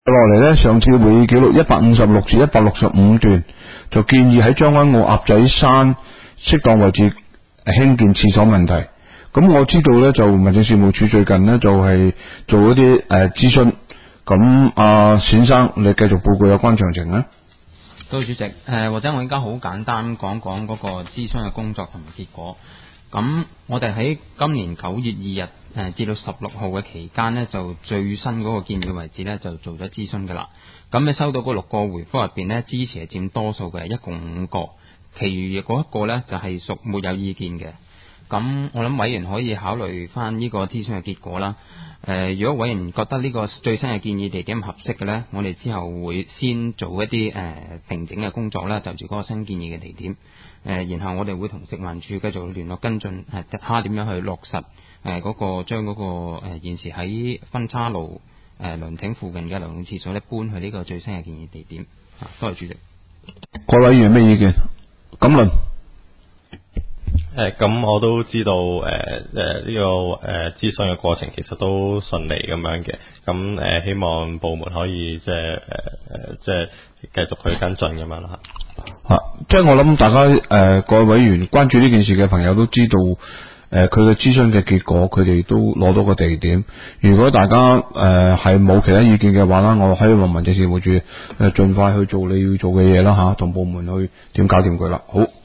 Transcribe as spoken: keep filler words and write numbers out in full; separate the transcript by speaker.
Speaker 1: 落嚟呢，上次會議記錄一百五十六至一百六十五段就建議喺將軍澳鴨仔山適當位置興建廁所問題。咁我知道呢，就民政事務處最近呢，就係、是、做一啲誒諮詢。咁阿冼生，你繼續報告有關詳情呢？
Speaker 2: 多謝主席。誒、呃，或者我而家好簡單講講嗰個諮詢嘅工作同埋結果。咁我哋喺今年九月二日誒、呃、至到十六號嘅期間呢，就最新嗰個建議為止呢，就做咗諮詢噶啦。咁你收到嗰六個回覆入邊呢，支持係佔多數嘅，一共五個，其餘嗰一個呢，就係、是、屬沒有意見嘅。咁我諗委員可以考慮翻呢個諮詢嘅結果啦。誒、呃，如果委員覺得呢個最新嘅建議地點合適嘅呢，我哋之後會先做一啲誒、呃、平整嘅工作啦，就住嗰個新建議嘅地點。誒、呃，然後我哋會同食環署繼續聯絡跟進，誒睇下點樣去落實誒嗰、呃那個將嗰、那個誒、呃、現時喺分岔路誒涼亭附近嘅流動廁所咧搬去呢個最新嘅建議地點。啊，多謝主席。
Speaker 1: 各位議員咩意見？錦麟。
Speaker 3: 誒，咁、呃、我都知道，誒誒呢個誒諮詢嘅過程其實都順利咁樣嘅，咁誒、呃、希望部門可以即係誒誒即係繼續去跟進咁樣啦嚇。
Speaker 1: 啊，即係我諗大家誒、呃、各位委員關注呢件事嘅朋友都知道，誒佢嘅諮詢嘅結果，佢哋都攞到個地點。如果大家誒係冇其他意見嘅話啦，我希望民政事務處誒盡快去做你要做嘅嘢啦嚇，同部門去點搞掂佢啦。好。